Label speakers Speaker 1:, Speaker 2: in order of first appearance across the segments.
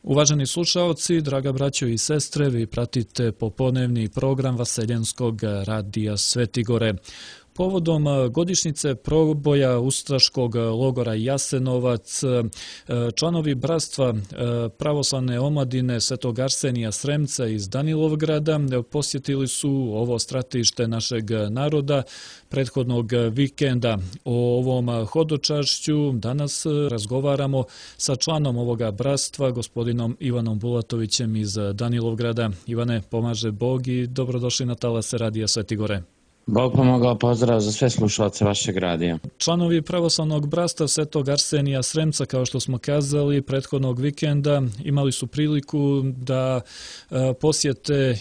Speaker 1: Uvaženi slušaoci, draga braćo i sestre, vi pratite popodnevni program Vaseljenskog radija Svetigore. Povodom godišnjice proboja ustaškog logora Jasenovac, članovi bratstva pravoslavne omladine Svetog Arsenija Sremca iz Danilovgrada posjetili su ovo stratište našeg naroda prethodnog vikenda. O ovom hodočašću danas razgovaramo sa članom ovoga bratstva, gospodinom Ivanom Bulatovićem iz Danilovgrada. Ivane, pomaže Bog i dobrodošli na talase radija Svetigore.
Speaker 2: Bog pomogao, pozdrav za sve slušalce vašeg radija.
Speaker 1: Članovi pravoslavnog bratstva Svetog Arsenija Sremca, kao što smo kazali, prethodnog vikenda imali su priliku da posjete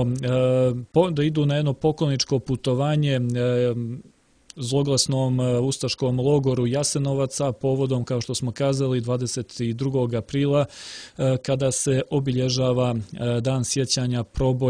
Speaker 1: da idu na jedno pokloničko putovanje zloglasnom ustaškom logoru Jasenovaca povodom, kao što smo kazali, 22. aprila kada se obilježava dan sjećanja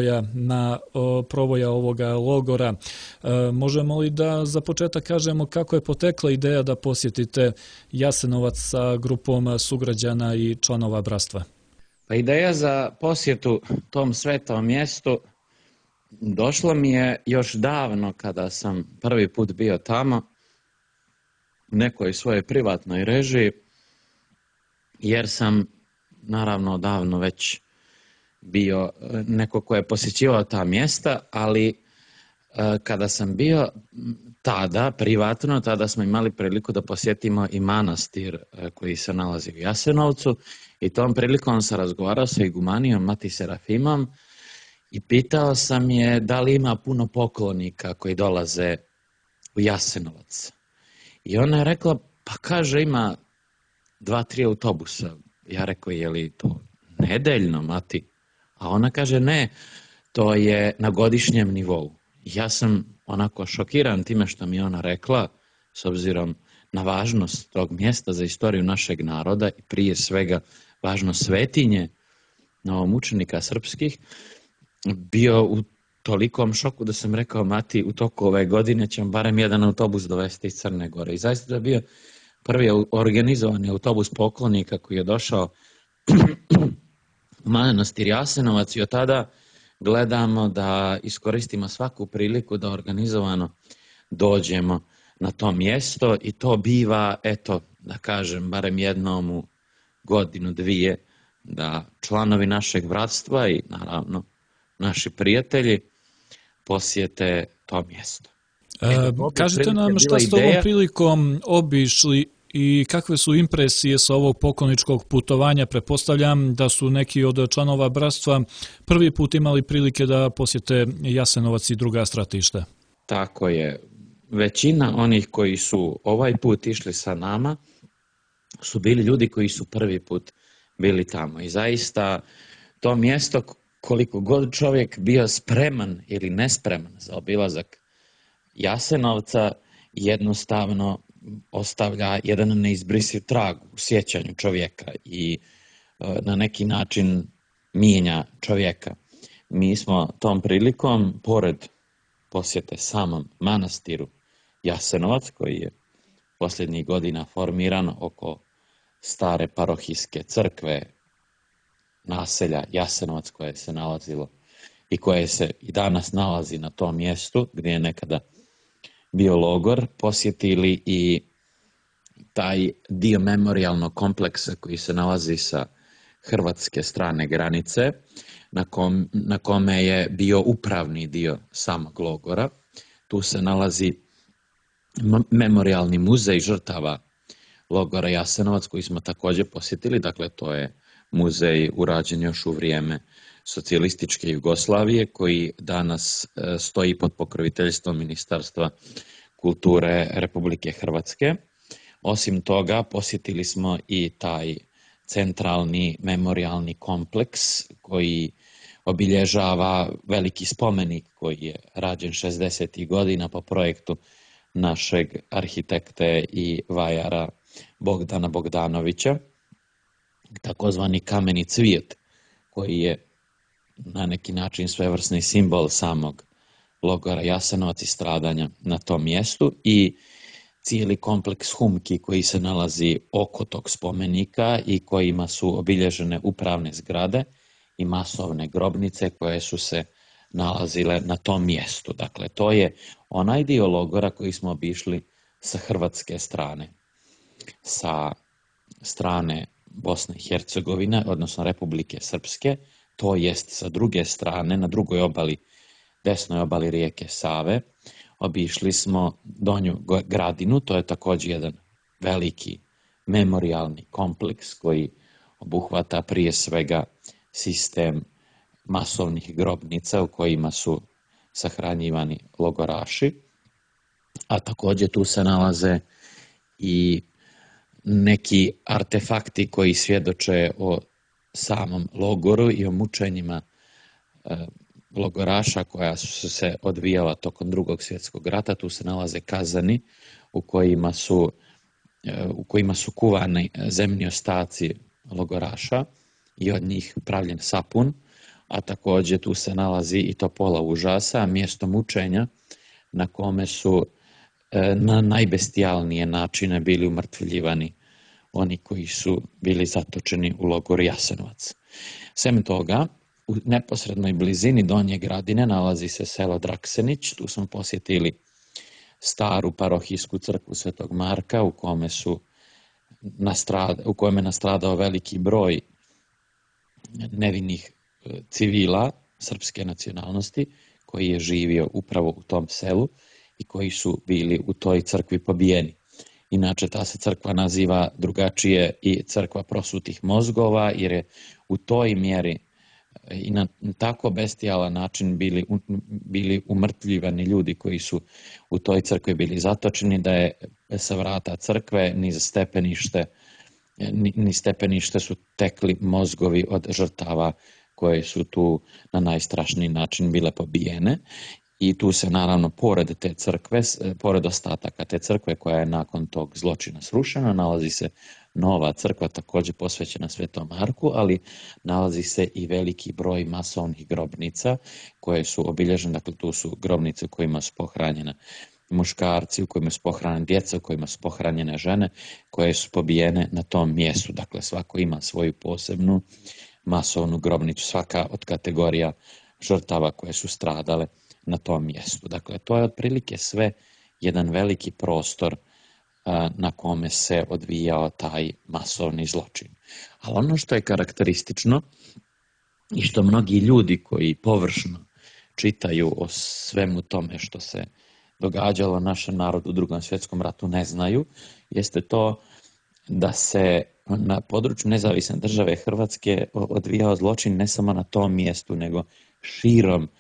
Speaker 1: proboja ovoga logora. Možemo li da za početak kažemo kako je potekla ideja da posjetite Jasenovac sa grupom sugrađana i članova bratstva?
Speaker 2: Pa ideja za posjetu tom svetom mjestu došlo mi je još davno kada sam prvi put bio tamo u nekoj svojoj privatnoj režiji, jer sam naravno davno već bio neko ko je posjećivao ta mjesta, ali kada sam bio tada privatno, tada smo imali priliku da posjetimo i manastir koji se nalazi u Jasenovcu i tom prilikom sam razgovarao sa igumanijom Mati Serafimom i pitao sam je da li ima puno poklonika koji dolaze u Jasenovac. I ona je rekla, pa kaže ima 2-3 autobusa. Ja rekao, je li to nedeljno, Mati? A ona kaže, ne, to je na godišnjem nivou. Ja sam onako šokiran time što mi je ona rekla, s obzirom na važnost tog mjesta za istoriju našeg naroda i prije svega važnost svetinje novomučenika srpskih, bio u tolikom šoku da sam rekao, Mati, u toku ove godine ćemo barem jedan autobus dovesti iz Crne Gore. I zaista da je bio prvi organizovani autobus poklonika koji je došao u manastir Jasenovac i od tada gledamo da iskoristimo svaku priliku da organizovano dođemo na to mjesto i to biva, eto, da kažem, barem jednom u godinu, dvije, da članovi našeg bratstva i naravno naši prijatelji posjete to mjesto.
Speaker 1: Kažite nam šta ste ovom prilikom obišli i kakve su impresije sa ovog pokloničkog putovanja. Pretpostavljam da su neki od članova bratstva prvi put imali prilike da posjete Jasenovac i druga stratišta.
Speaker 2: Tako je. Većina onih koji su ovaj put išli sa nama su bili ljudi koji su prvi put bili tamo. I zaista to mjesto, koliko god čovjek bio spreman ili nespreman za obilazak Jasenovca, jednostavno ostavlja jedan neizbrisiv trag u sjećanju čovjeka i na neki način mijenja čovjeka. Mi smo tom prilikom, pored posjete samom manastiru Jasenovac, koji je posljednjih godina formiran oko stare parohijske crkve naselja Jasenovac, koje se nalazilo i koje se i danas nalazi na tom mjestu gdje je nekada bio logor, posjetili i taj dio memorijalnog kompleksa koji se nalazi sa hrvatske strane granice, na kome je bio upravni dio samog logora. Tu se nalazi memorijalni muzej žrtava logora Jasenovac koji smo također posjetili. Dakle, to je muzej urađen još u vrijeme socijalističke Jugoslavije koji danas stoji pod pokroviteljstvom Ministarstva kulture Republike Hrvatske. Osim toga, posjetili smo i taj centralni memorijalni kompleks koji obilježava veliki spomenik koji je rađen 60. godina po projektu našeg arhitekte i vajara Bogdana Bogdanovića, takozvani kameni cvijet, koji je na neki način svevrsni simbol samog logora Jasenovac i stradanja na tom mjestu. I cijeli kompleks humki koji se nalazi oko tog spomenika i kojima su obilježene upravne zgrade i masovne grobnice koje su se nalazile na tom mjestu. Dakle, to je onaj dio logora koji smo obišli sa hrvatske strane. Sa strane Bosne i Hercegovine, odnosno Republike Srpske, to jest sa druge strane, na drugoj obali, desnoj obali rijeke Save, obišli smo Donju Gradinu, to je također jedan veliki memorijalni kompleks koji obuhvata prije svega sistem masovnih grobnica u kojima su sahranjivani logoraši, a također tu se nalaze i neki artefakti koji svjedoče o samom logoru i o mučenjima logoraša koja su se odvijala tokom Drugog svjetskog rata. Tu se nalaze kazani u kojima su kuvani zemni ostaci logoraša i od njih pravljen sapun, a također tu se nalazi i topola užasa, mjesto mučenja na kome su na najbestijalnije načine bili umrtvljivani oni koji su bili zatočeni u logoru Jasenovac. Sem toga, u neposrednoj blizini Donje Gradine nalazi se selo Draksenić. Tu smo posjetili staru parohijsku crkvu Svetog Marka u kojem je nastradao veliki broj nevinih civila srpske nacionalnosti koji je živio upravo u tom selu i koji su bili u toj crkvi pobijeni. Inače, ta se crkva naziva drugačije i crkva prosutih mozgova, jer je u toj mjeri i na tako bestijalan način bili umrtvljivani ljudi koji su u toj crkvi bili zatočeni, da je sa vrata crkve ni stepenište su tekli mozgovi od žrtava koje su tu na najstrašniji način bile pobijene. I tu se naravno pored te crkve, pored ostataka te crkve koja je nakon tog zločina srušena, nalazi se nova crkva također posvećena Svetom Marku, ali nalazi se i veliki broj masovnih grobnica koje su obilježene. Dakle, tu su grobnice u kojima su pohranjene muškarci, u kojima su pohranjene djeca, u kojima su pohranjene žene koje su pobijene na tom mjestu. Dakle, svako ima svoju posebnu masovnu grobnicu, svaka od kategorija žrtava koje su stradale na tom mjestu. Dakle, to je otprilike sve jedan veliki prostor na kome se odvijao taj masovni zločin. Ali ono što je karakteristično i što mnogi ljudi koji površno čitaju o svemu tome što se događalo našem narodu u Drugom svjetskom ratu ne znaju, jeste to da se na području nezavisne države Hrvatske odvijao zločin ne samo na tom mjestu, nego širom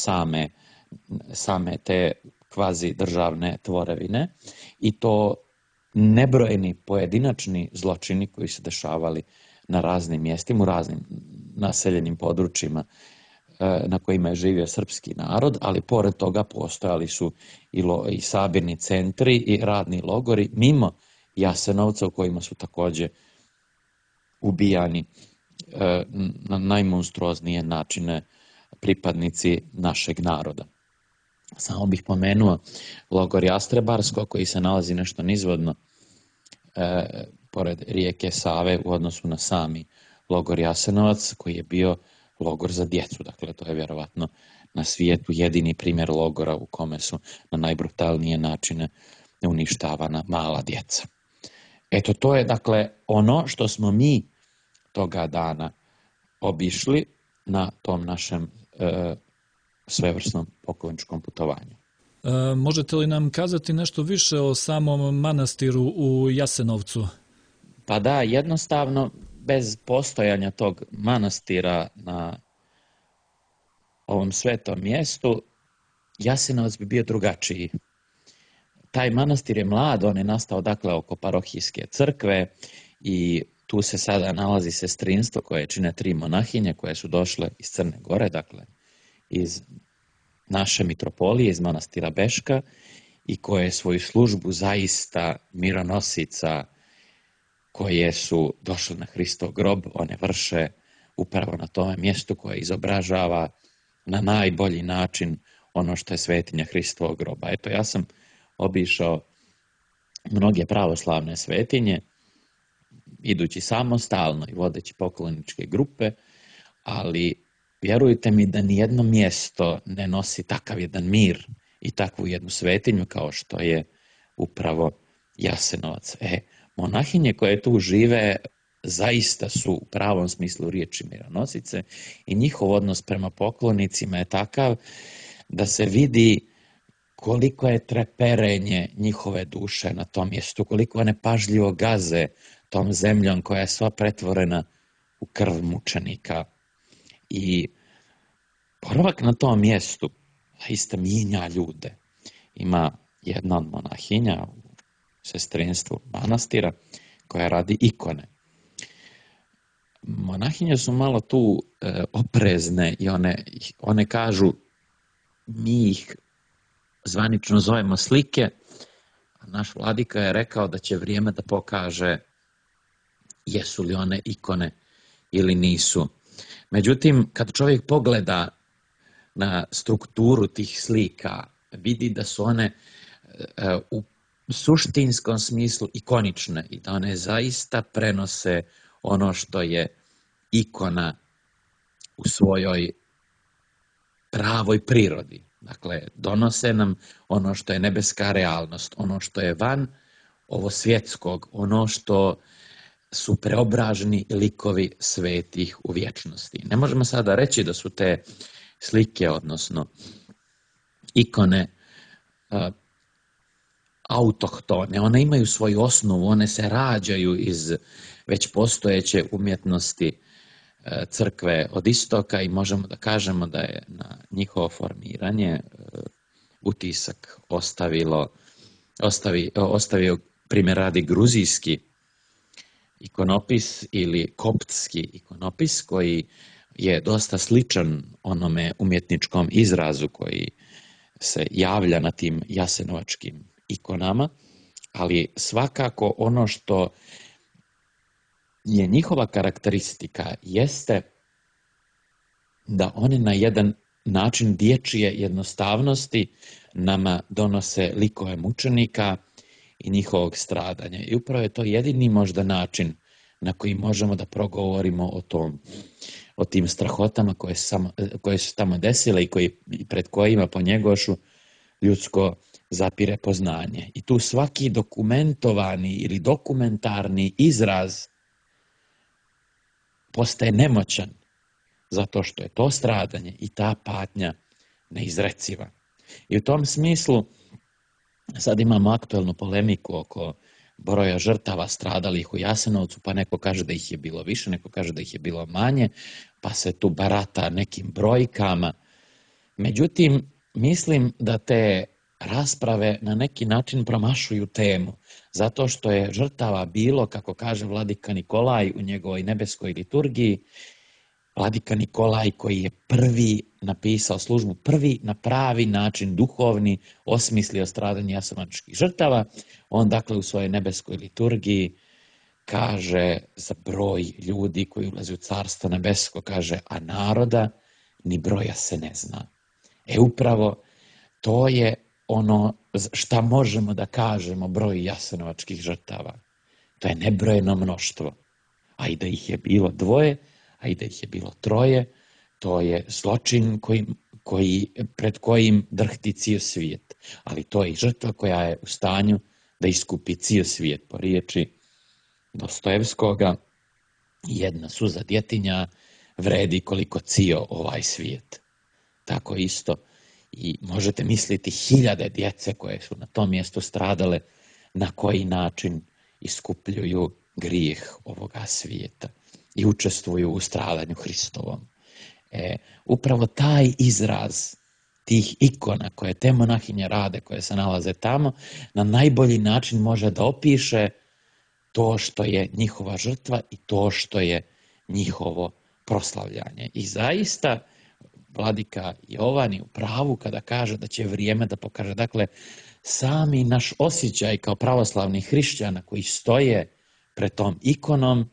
Speaker 2: same te kvazi državne tvorevine, i to nebrojeni pojedinačni zločini koji su dešavali na raznim mjestima, u raznim naseljenim područjima na kojima je živio srpski narod, ali pored toga postojali su i sabirni centri i radni logori mimo Jasenovca u kojima su također ubijani na najmonstruoznije načine pripadnici našeg naroda. Samo bih pomenuo logor Jastrebarsko koji se nalazi nešto nizvodno pored rijeke Save u odnosu na sami logor Jasenovac, koji je bio logor za djecu. Dakle, to je vjerovatno na svijetu jedini primjer logora u kome su na najbrutalnije načine uništavana mala djeca. Eto, to je dakle ono što smo mi toga dana obišli na tom našem svevrsnom pokloničkom putovanju.
Speaker 1: Možete li nam kazati nešto više o samom manastiru u Jasenovcu?
Speaker 2: Pa da, jednostavno, bez postojanja tog manastira na ovom svetom mjestu, Jasenovac bi bio drugačiji. Taj manastir je mlad, on je nastao dakle oko parohijske crkve i tu se sada nalazi sestrinstvo koje čine 3 monahinje koje su došle iz Crne Gore, dakle iz naše mitropolije, iz manastira Beška, i koje svoju službu zaista mironosica koje su došle na Hristov grob, one vrše upravo na tome mjestu koje izobražava na najbolji način ono što je svetinja Hristovog groba. Eto, ja sam obišao mnoge pravoslavne svetinje, idući samostalno i vodeći pokloničke grupe, ali vjerujte mi da nijedno mjesto ne nosi takav jedan mir i takvu jednu svetinju kao što je upravo Jasenovac. Monahinje koje tu žive zaista su u pravom smislu riječi mironosice i njihov odnos prema poklonicima je takav da se vidi koliko je treperenje njihove duše na tom mjestu, koliko one pažljivo gaze tom zemljom koja je sva pretvorena u krv mučenika. I boravak na tom mjestu zaista mijenja ljude. Ima jedna od monahinja u sestrinstvu manastira koja radi ikone. Monahinje su malo tu oprezne i one kažu, mi ih zvanično zovemo slike, a naš vladika je rekao da će vrijeme da pokaže jesu li one ikone ili nisu. Međutim, kad čovjek pogleda na strukturu tih slika, vidi da su one u suštinskom smislu ikonične i da one zaista prenose ono što je ikona u svojoj pravoj prirodi. Dakle, donose nam ono što je nebeska realnost, ono što je van ovo svjetskog, ono što su preobraženi likovi svetih u vječnosti. Ne možemo sada reći da su te slike, odnosno ikone, autohtone. One imaju svoju osnovu, one se rađaju iz već postojeće umjetnosti crkve od istoka i možemo da kažemo da je na njihovo formiranje utisak ostavio primjer radi gruzijski ikonopis ili koptski ikonopis koji je dosta sličan onome umjetničkom izrazu koji se javlja na tim jasenovačkim ikonama, ali svakako ono što je njihova karakteristika jeste da one na jedan način dječje jednostavnosti nama donose likove mučenika i njihovog stradanja. I upravo je to jedini možda način na koji možemo da progovorimo o tim strahotama koje su tamo desile i pred kojima po Njegošu ljudsko zapire poznanje. I tu svaki dokumentovani ili dokumentarni izraz postaje nemoćan zato što je to stradanje i ta patnja neizreciva. I u tom smislu sad imamo aktuelnu polemiku oko broja žrtava stradalih u Jasenovcu, pa neko kaže da ih je bilo više, neko kaže da ih je bilo manje, pa se tu barata nekim brojkama. Međutim, mislim da te rasprave na neki način promašuju temu, zato što je žrtava bilo, kako kaže vladika Nikolaj u njegovoj nebeskoj liturgiji, vladika Nikolaj koji je prvi napisao službu, prvi na pravi način duhovni osmislio stradanje jasenovačkih žrtava, on dakle u svojoj nebeskoj liturgiji kaže za broj ljudi koji ulazi u carstvo nebesko, kaže, a naroda ni broja se ne zna. Upravo to je ono šta možemo da kažemo broju jasenovačkih žrtava. To je nebrojeno mnoštvo. A i da ih je bilo 2, a i da ih je bilo 3, to je zločin pred kojim drhti cijel svijet. Ali to je i žrtva koja je u stanju da iskupi cijel svijet. Po riječi Dostojevskoga, jedna suza djetinja vredi koliko cijel ovaj svijet. Tako isto i možete misliti 1000 djece koje su na tom mjestu stradale, na koji način iskupljuju grijeh ovoga svijeta i učestvuju u stradanju Hristovom. Upravo taj izraz tih ikona koje te monahinje rade, koje se nalaze tamo, na najbolji način može da opiše to što je njihova žrtva i to što je njihovo proslavljanje. I zaista vladika Jovan je u pravu kada kaže da će vrijeme da pokaže. Dakle, sami naš osjećaj kao pravoslavnih hrišćana koji stoje pred tom ikonom,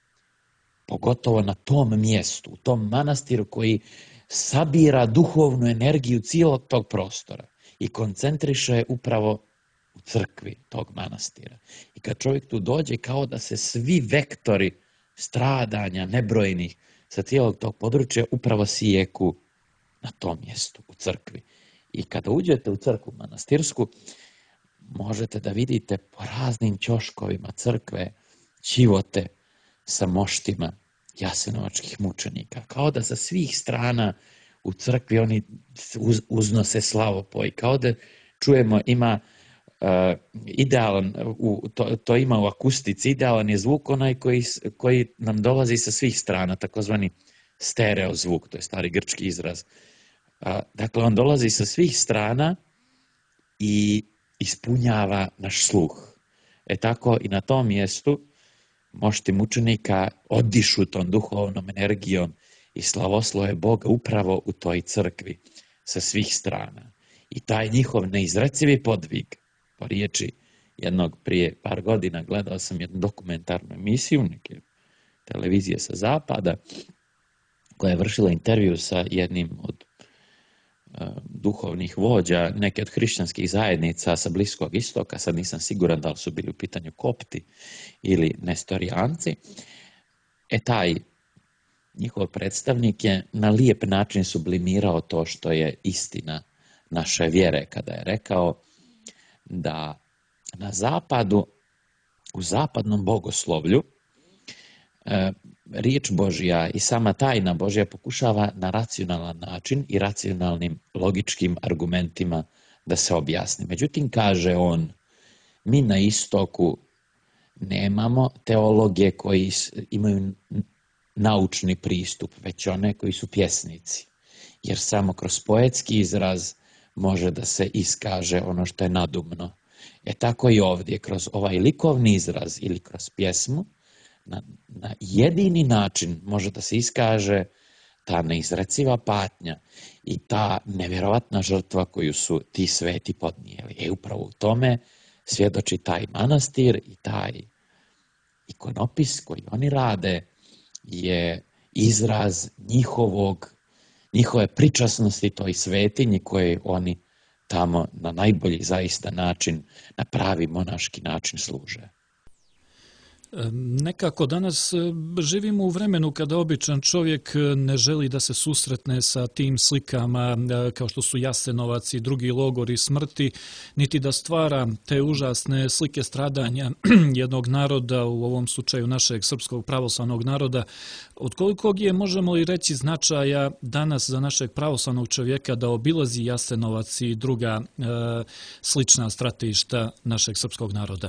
Speaker 2: pogotovo na tom mjestu, u tom manastiru koji sabira duhovnu energiju cijelog tog prostora i koncentriše upravo u crkvi tog manastira. I kad čovjek tu dođe, kao da se svi vektori stradanja nebrojnih sa cijelog tog područja upravo sijeku na tom mjestu, u crkvi. I kada uđete u crkvu manastirsku, možete da vidite po raznim ćoškovima crkve ćivote sa moštima jasenovačkih mučenika. Kao da sa svih strana u crkvi oni uznose slavopoj. Kao da čujemo, ima idealan, to ima u akustici, idealan je zvuk onaj koji nam dolazi sa svih strana, takozvani stereo zvuk, to je stari grčki izraz. Dakle, on dolazi sa svih strana i ispunjava naš sluh. Tako i na tom mjestu mošti mučenika odišu tom duhovnom energijom i slavoslove Boga upravo u toj crkvi sa svih strana. I taj njihov neizrecivi podvig, po riječi jednog prije par godina gledao sam jednu dokumentarnu emisiju neke televizije sa zapada koja je vršila intervju sa jednim od duhovnih vođa neke od hrišćanskih zajednica sa Bliskog istoka, sad nisam siguran da li su bili u pitanju kopti ili nestorijanci. Taj njihov predstavnik je na lijep način sublimirao to što je istina naše vjere, kada je rekao da na zapadu, u zapadnom bogoslovlju, riječ Božja i sama tajna Božja pokušava na racionalan način i racionalnim logičkim argumentima da se objasni. Međutim, kaže on, mi na istoku nemamo teologe koji imaju naučni pristup, već one koji su pjesnici. Jer samo kroz poetski izraz može da se iskaže ono što je nadumno. Tako i ovdje, kroz ovaj likovni izraz ili kroz pjesmu, na jedini način može da se iskaže ta neizreciva patnja i ta nevjerovatna žrtva koju su ti sveti podnijeli. Upravo u tome svjedoči taj manastir i taj ikonopis koji oni rade je izraz njihove pričasnosti toj svetinji koje oni tamo na najbolji zaista način, na pravi monaški način služe.
Speaker 1: Nekako danas živimo u vremenu kada običan čovjek ne želi da se susretne sa tim slikama kao što su Jasenovac i drugi logori smrti, niti da stvara te užasne slike stradanja jednog naroda, u ovom slučaju našeg srpskog pravoslavnog naroda. Od kolikog je, možemo li reći, značaja danas za našeg pravoslavnog čovjeka da obilazi Jasenovac i druga slična stratišta našeg srpskog naroda?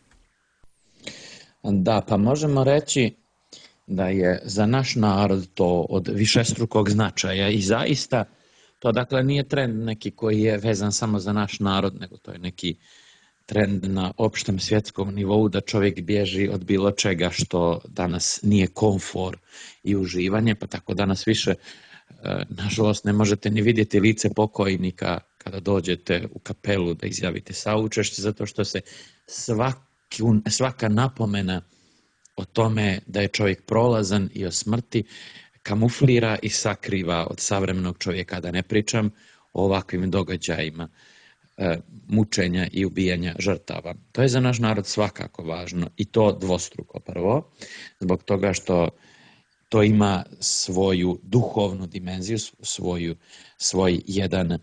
Speaker 2: Da, pa možemo reći da je za naš narod to od višestrukog značaja i zaista to dakle nije trend neki koji je vezan samo za naš narod, nego to je neki trend na opštem svjetskom nivou da čovjek bježi od bilo čega što danas nije komfor i uživanje, pa tako danas više nažalost ne možete ni vidjeti lice pokojnika kada dođete u kapelu da izjavite saučešće, zato što se svaka napomena o tome da je čovjek prolazan i o smrti kamuflira i sakriva od savremenog čovjeka, da ne pričam o ovakvim događajima mučenja i ubijanja žrtava. To je za naš narod svakako važno i to dvostruko. Prvo, zbog toga što to ima svoju duhovnu dimenziju, svoj jedan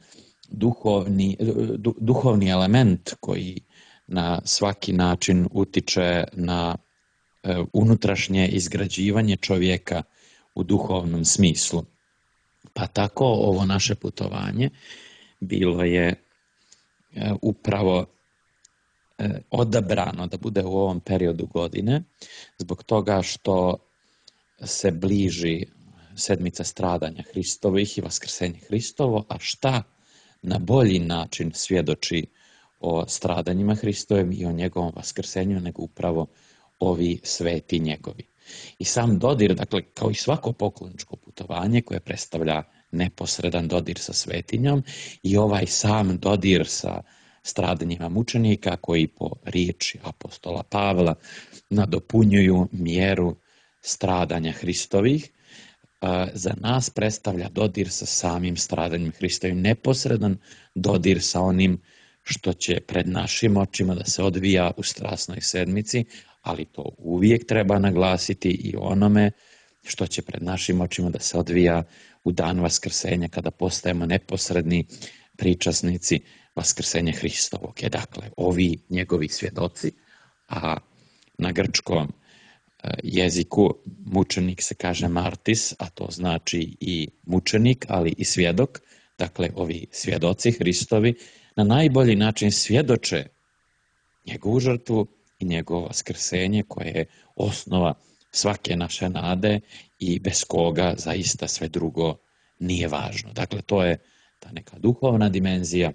Speaker 2: duhovni element koji na svaki način utiče na unutrašnje izgrađivanje čovjeka u duhovnom smislu. Pa tako ovo naše putovanje bilo je upravo odabrano da bude u ovom periodu godine, zbog toga što se bliži sedmica stradanja Hristovih i vaskrsenje Hristovo, a šta na bolji način svjedoči o stradanjima Hristovim i o njegovom vaskrsenju, nego upravo ovi sveti njegovi. I sam dodir, dakle, kao i svako pokloničko putovanje koje predstavlja neposredan dodir sa svetinjom, i ovaj sam dodir sa stradanjima mučenika koji po riječi apostola Pavla nadopunjuju mjeru stradanja Hristovih, za nas predstavlja dodir sa samim stradanjem Hristovim, neposredan dodir sa onim što će pred našim očima da se odvija u Strasnoj sedmici, ali to uvijek treba naglasiti i onome što će pred našim očima da se odvija u dan Vaskrsenja, kada postajemo neposredni pričasnici Vaskrsenja Hristovog. Dakle, ovi njegovi svjedoci, a na grčkom jeziku mučenik se kaže martis, a to znači i mučenik, ali i svjedok. Dakle, ovi svjedoci Hristovi na najbolji način svjedoče njegovu žrtvu i njegovo vaskrsenje, koje je osnova svake naše nade i bez koga zaista sve drugo nije važno. Dakle, to je ta neka duhovna dimenzija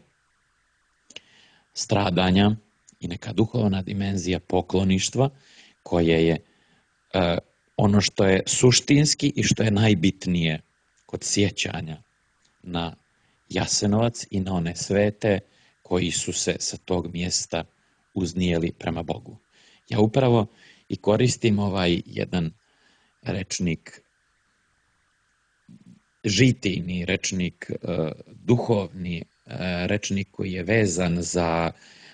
Speaker 2: stradanja i neka duhovna dimenzija pokloništva, koje je ono što je suštinski i što je najbitnije kod sjećanja na Jasenovac i na one svete koji su se sa tog mjesta uznijeli prema Bogu. Ja upravo i koristim ovaj jedan rečnik, žitijni rečnik, duhovni rečnik koji je vezan za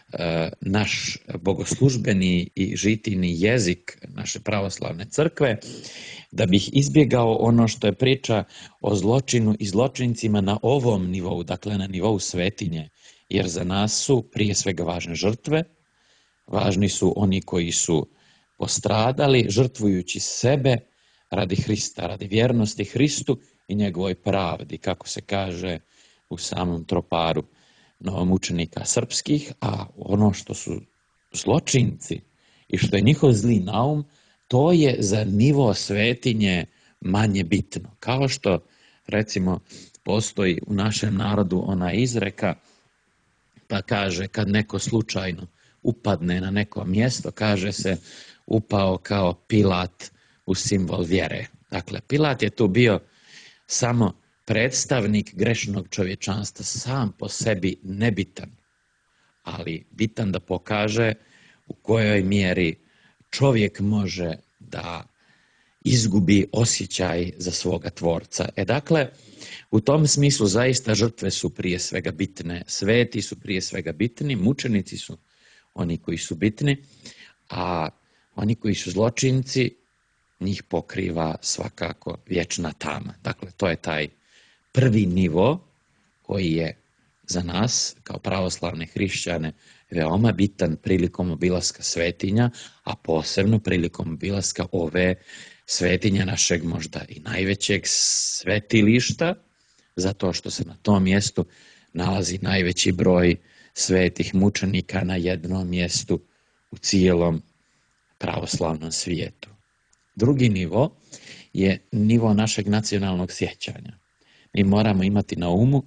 Speaker 2: naš bogoslužbeni i žitijni jezik naše pravoslavne crkve, da bih izbjegao ono što je priča o zločinu i zločincima na ovom nivou, dakle na nivou svetinje, jer za nas su prije svega važne žrtve, važni su oni koji su postradali žrtvujući sebe radi Hrista, radi vjernosti Hristu i njegovoj pravdi, kako se kaže u samom troparu novomučenika srpskih, a ono što su zločinci i što je njihov zli naum, to je za nivo svetinje manje bitno. Kao što, recimo, postoji u našem narodu ona izreka, pa kaže kad neko slučajno upadne na neko mjesto, kaže se upao kao Pilat u simbol vjere. Dakle, Pilat je tu bio samo predstavnik grešnog čovječanstva, sam po sebi nebitan, ali bitan da pokaže u kojoj mjeri čovjek može da izgubi osjećaj za svoga tvorca. Dakle, u tom smislu zaista žrtve su prije svega bitne, sveti su prije svega bitni, mučenici su oni koji su bitni, a oni koji su zločinci, njih pokriva svakako vječna tama. Dakle, to je taj prvi nivo koji je za nas kao pravoslavne hrišćane veoma bitan prilikom obilaska svetinja, a posebno prilikom obilaska ove svetinja našeg možda i najvećeg svetilišta, zato što se na tom mjestu nalazi najveći broj svetih mučenika na jednom mjestu u cijelom pravoslavnom svijetu. Drugi nivo je nivo našeg nacionalnog sjećanja. Mi moramo imati na umu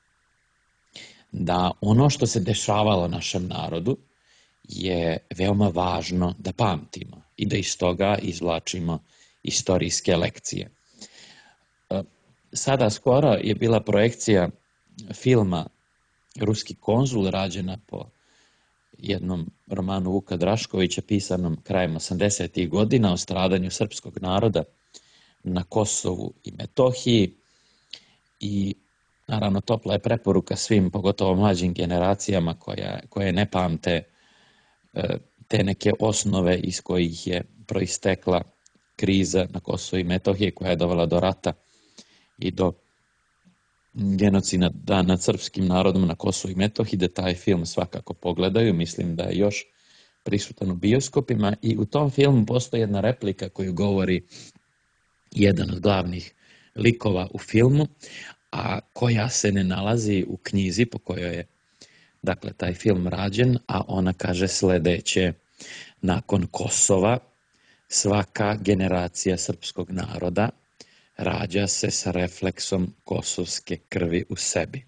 Speaker 2: da ono što se dešavalo našem narodu je veoma važno da pamtimo i da iz toga izvlačimo istorijske lekcije. Sada skoro je bila projekcija filma Ruski konzul, rađena po jednom romanu Vuka Draškovića, pisanom krajem 80. godina o stradanju srpskog naroda na Kosovu i Metohiji. I naravno topla je preporuka svim, pogotovo mlađim generacijama koje ne pamte te neke osnove iz kojih je proistekla kriza na Kosovu i Metohiji, koja je dovela do rata i do genocida nad srpskim narodom na Kosovu i Metohiji, da taj film svakako pogledaju. Mislim da je još prisutan u bioskopima i u tom filmu postoji jedna replika koju govori jedan od glavnih likova u filmu, a koja se ne nalazi u knjizi po kojoj je dakle taj film rađen, a ona kaže sljedeće: nakon Kosova svaka generacija srpskog naroda rađa se sa refleksom kosovske krvi u sebi.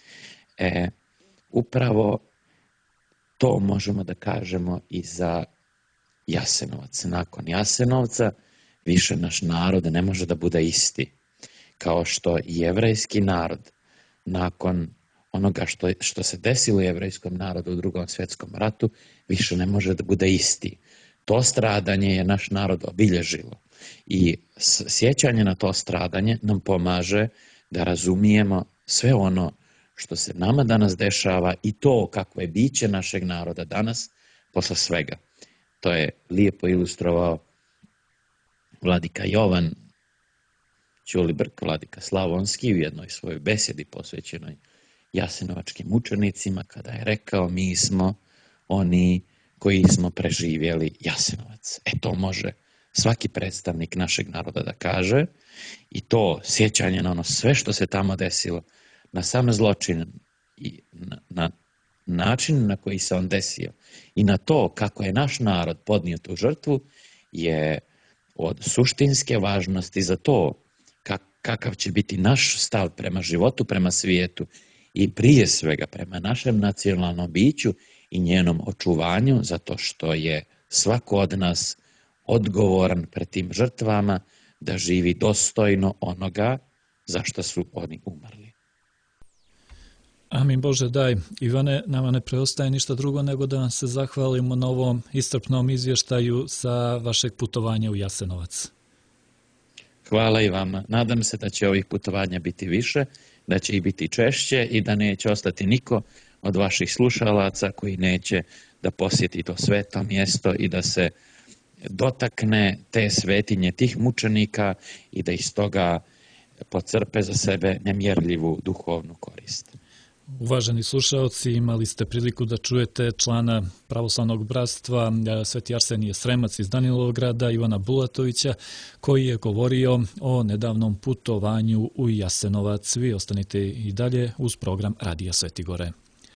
Speaker 2: Upravo to možemo da kažemo i za Jasenovac. Nakon Jasenovca više naš narod ne može da bude isti. Kao što i jevrejski narod nakon onoga što se desilo jevrejskom narodu u Drugom svjetskom ratu više ne može da bude isti. To stradanje je naš narod obilježilo i sjećanje na to stradanje nam pomaže da razumijemo sve ono što se nama danas dešava i to kako je biće našeg naroda danas posle svega. To je lijepo ilustrovao vladika Jovan Ćulibrk, vladika Slavonski, u jednoj svojoj besedi posvećenoj jasenovačkim mučenicima, kada je rekao: mi smo oni koji smo preživjeli Jasenovac. To može svaki predstavnik našeg naroda da kaže, i to sjećanje na ono sve što se tamo desilo, na sam zločin i na način na koji se on desio i na to kako je naš narod podnio tu žrtvu je od suštinske važnosti za to kakav će biti naš stav prema životu, prema svijetu i prije svega prema našem nacionalnom biću i njenom očuvanju, zato što je svako od nas odgovoran pred tim žrtvama da živi dostojno onoga za što su oni umrli.
Speaker 1: Amin Bože daj. Ivane, nama ne preostaje ništa drugo nego da vam se zahvalimo na ovom iscrpnom izvještaju sa vašeg putovanja u Jasenovac.
Speaker 2: Hvala i vama. Nadam se da će ovih putovanja biti više, da će ih biti češće i da neće ostati niko od vaših slušalaca koji neće da posjeti to sveto mjesto i da se dotakne te svetinje, tih mučenika i da iz toga pocrpe za sebe nemjerljivu duhovnu korist.
Speaker 1: Uvaženi slušaoci, imali ste priliku da čujete člana Pravoslavnog bratstva Sveti Arsenije Sremac iz Danilovgrada, Ivana Bulatovića, koji je govorio o nedavnom putovanju u Jasenovac. Vi ostanite i dalje uz program Radija Sveti Gore.